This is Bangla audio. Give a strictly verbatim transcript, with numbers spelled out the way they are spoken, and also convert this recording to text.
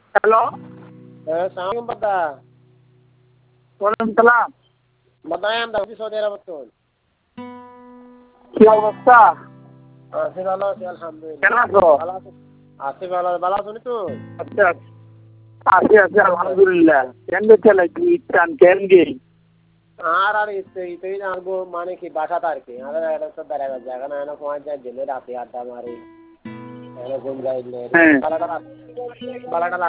হ্যালো, হ্যাঁ সালাম বাদা। ওয়ালাইকুম সালাম। বাদায় আমরা হচ্ছি সৌদি আরব তো। কি অবস্থা? আছি ভালো আছি আলহামদুলিল্লাহ। কেমন আছো? ভালো আছি। আছি ভালো ভালো আছো নি তুই? আচ্ছা আছি আছি আলহামদুলিল্লাহ। কেন চলে কি টান কেন গে? আর আর ইতে ইতেই জানবো মানে কি বাসাতে আর কি আর একটা তো বেড়াবার জায়গা না না পৌঁছ যায় দিনে রাতে আড্ডা মারি এনে ঘুম যাইলে হ্যাঁ। বালাটা বালাটা